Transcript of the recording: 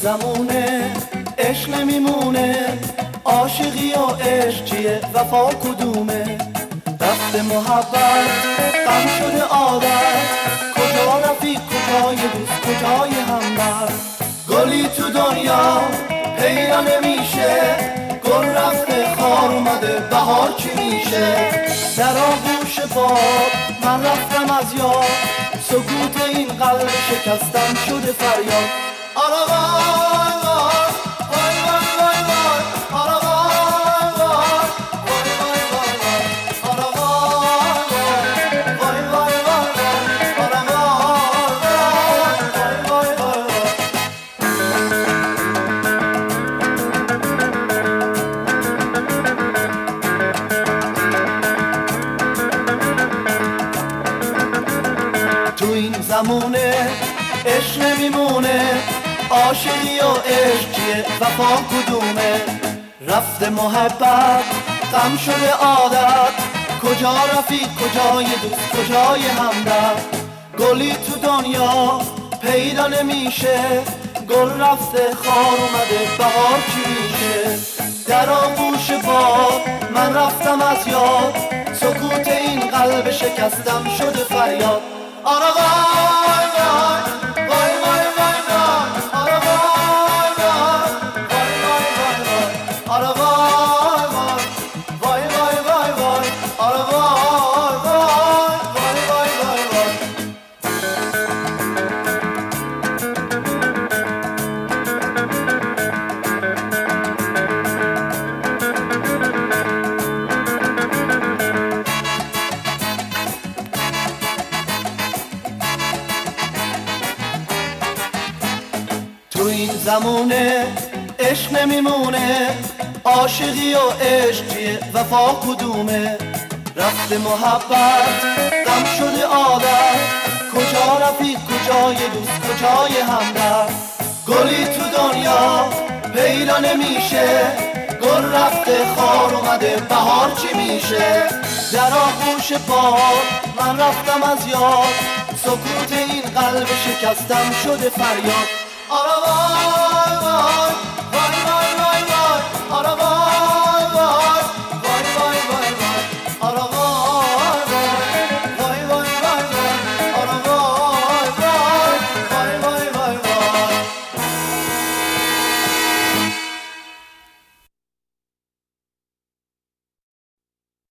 زمونه عشق نمیمونه، عاشقی و عشق چیه وفا کدومه؟ رفت محبت غم شده عادت، کجا رفیق کجای دوست کجای همبر؟ گلی تو دنیا پیدا نمیشه، گل رفته خار اومده بهار چی میشه؟ در آغوش باد من رفتم از یاد، سکوت این قلب شکستم شده فریاد. آره وای وای وای وای وای، آره وای وای وای وای وای، آره وای وای وای وای، آره وای وای وای وای. تو این زمونه عشق نمیمونه، عاشقی و عشق چیه وفا کدومه؟ رفت محبت غم شده عادت، کجا رفیق کجای دوست کجای همدرد؟ گلی تو دنیا پیدا نمیشه، گل رفته خار اومده بهار چی میشه؟ در آغوش باد من رفتم از یاد، سکوت این قلب شکستم شده فریاد. آره وای وای وای وای وای وای، آره وای وای وای وای وای، آره وای وای وای وای وای، آره وای وای وای وای وای. تو این زمونه عشق نمیمونه، عاشقی و عشق چیه وفا کدومه؟ رفت محبت غم شده عادت، کجا رفیق کجای دوست کجای همدرد؟ گلی تو دنیا پیدا نمیشه، گل رفته خار اومده بهار چی میشه؟ در آغوش باد من رفتم از یاد، سکوت این قلب شکستم شده فریاد. آره وای وای